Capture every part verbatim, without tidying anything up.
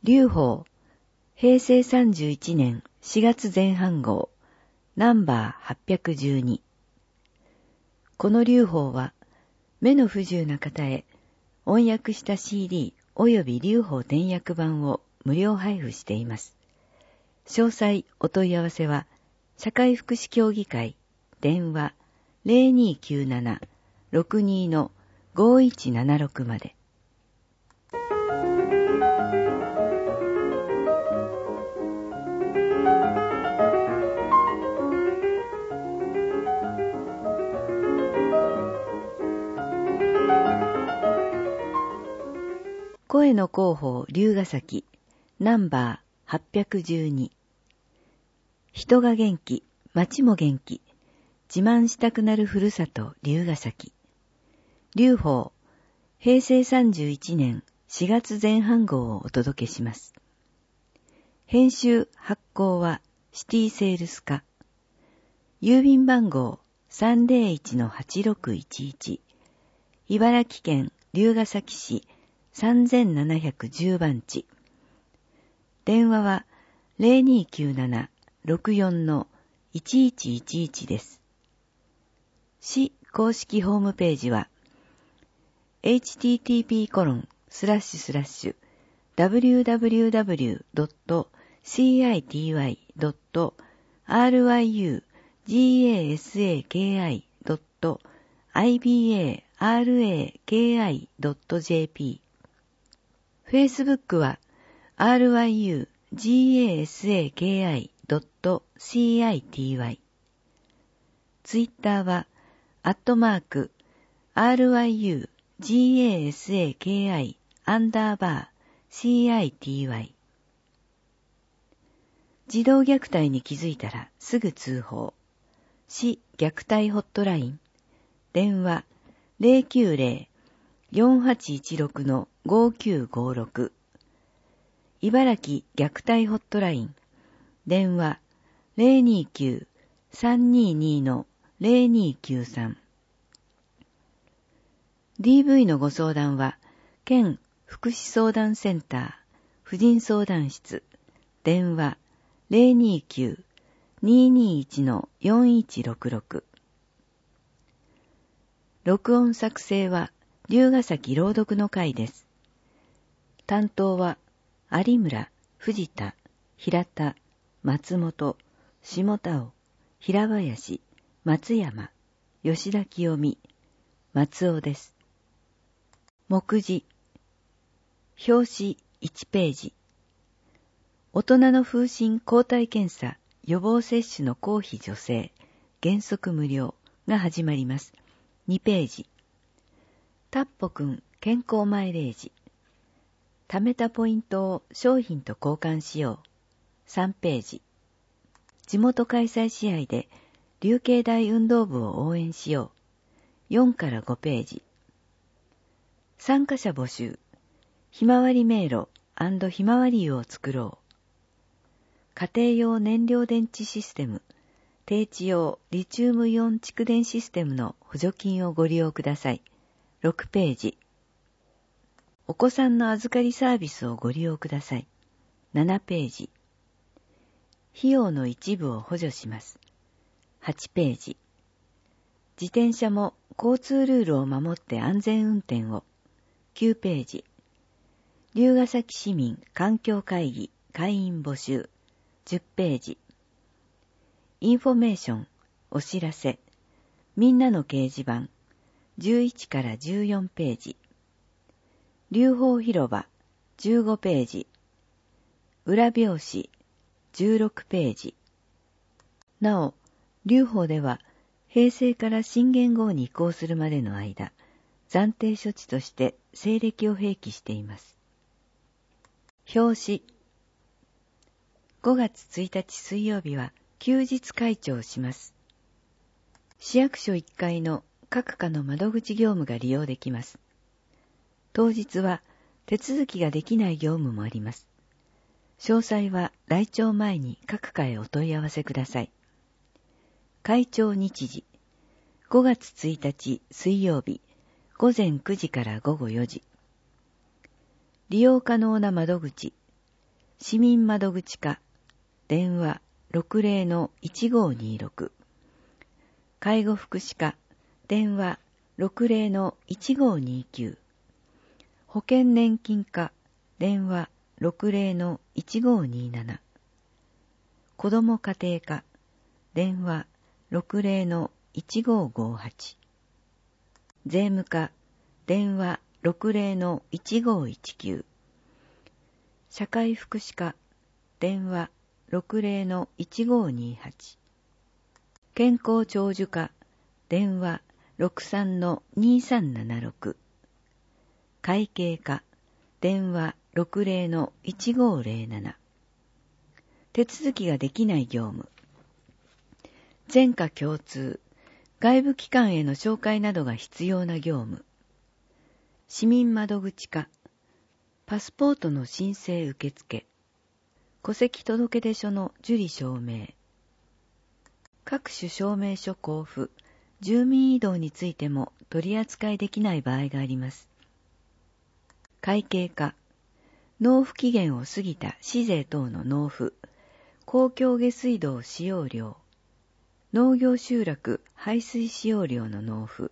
劉邦、へいせいさんじゅういちねんしがつぜん半号、ナンバーはっぴゃくじゅうに。この劉邦は、目の不自由な方へ、音訳した シーディー および劉邦転訳版を無料配布しています。詳細お問い合わせは、社会福祉協議会、電話 ゼロにーきゅうなな ろくにー ごいちななろく まで。声の広報龍ヶ崎ナンバーはっぴゃくじゅうに。人が元気、町も元気、自慢したくなるふるさと龍ヶ崎。劉邦、へいせいさんじゅういちねんしがつぜん半号をお届けします。編集発行はシティセールス課。郵便番号 さんぜろいちのはちろくいちいち。茨城県龍ヶ崎市さんぜんななひゃくじゅう番地。電話は ゼロにーきゅうなな ろくよん いちいちいちいち です。市公式ホームページは エイチティーティーピーコロンスラッシュスラッシュダブリューダブリューダブリュードットシーアイティーワイドットアールワイユージーエーエスエーケーアイドットアイビーエーアールエーケーアイドットジェーピー。Facebook は アールワイユージーエーエスエーケーアイドットシーアイティーワイ。Twitter はアットマーク アールワイユージーエーエスエーケーアイ アンダーバー シーアイティーワイ。児童虐待に気づいたらすぐ通報。市虐待ホットライン。電話 ゼロきゅうゼロ よんはちいちろく ごきゅうごろく。茨城虐待ホットライン。電話 ゼロにーきゅう さんにーにー ゼロにーきゅうさん。ディーブイ のご相談は、県福祉相談センター、婦人相談室、電話 ゼロにーきゅう にーにーいち よんいちろくろく。録音作成は、龍ヶ崎朗読の会です。担当は、有村、藤田、平田、松本、下田尾、平林、松山、吉田清美、松尾です。目次。表紙いちページ。大人の風疹抗体検査予防接種の公費助成原則無料が始まります。にページ。タッポくん健康マイレージ。貯めたポイントを商品と交換しよう。さんページ。地元開催試合で龍慶大運動部を応援しよう。よんからごページ。参加者募集。ひまわり迷路&ひまわり湯を作ろう。家庭用燃料電池システム、低地用リチウムイオン蓄電システムの補助金をご利用ください。ろくページ。お子さんの預かりサービスをご利用ください。ななページ。費用の一部を補助します。はちページ。自転車も交通ルールを守って安全運転を。きゅうページ。龍ヶ崎市民環境会議会員募集。じゅっページ。インフォメーション、お知らせ、みんなの掲示板、じゅういちからじゅうよんページ。龍鳳広場、じゅうごページ。裏表紙、じゅうろくページ。なお、龍鳳では、平成から新元号に移行するまでの間、暫定処置として西暦を併記しています。表紙。ごがつついたち水曜日は休日開庁します。市役所いっかいの各課の窓口業務が利用できます。当日は手続きができない業務もあります。詳細は来庁前に各課へお問い合わせください。開庁日時。ごがつついたち水曜日、ごぜんくじからごごよじ。利用可能な窓口。 市民窓口課、電話 ろくぜろのいちごにろく。介護福祉課、電話 ろくぜろのいちごにきゅう。保険年金課、電話 ろくぜろのいちごになな。子ども家庭課、電話 ろくぜろのいちごごはち。税務課、電話 ろくぜろのいちごいちきゅう。社会福祉課、電話 ろくぜろのいちごにはち。健康長寿課、電話 ろくさんのにさんななろく。会計課、電話 ろくぜろのいちごぜろなな。手続きができない業務。全課共通、外部機関への紹介などが必要な業務。市民窓口課、パスポートの申請受付。戸籍届出書の受理証明。各種証明書交付、住民移動についても取り扱いできない場合があります。会計課、納付期限を過ぎた市税等の納付、公共下水道使用料、農業集落排水使用料の納付。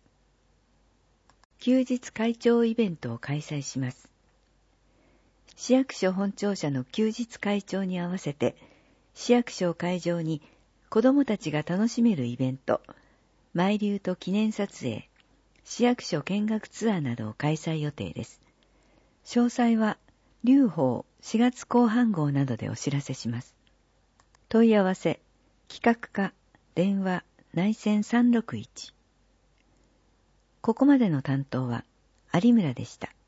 休日会長イベントを開催します。市役所本庁舎の休日会長に合わせて、市役所を会場に子どもたちが楽しめるイベント、マイリューと記念撮影、市役所見学ツアーなどを開催予定です。詳細は、劉邦しがつこう半号などでお知らせします。問い合わせ、企画課、電話、内線さんろくいち。ここまでの担当は有村でした。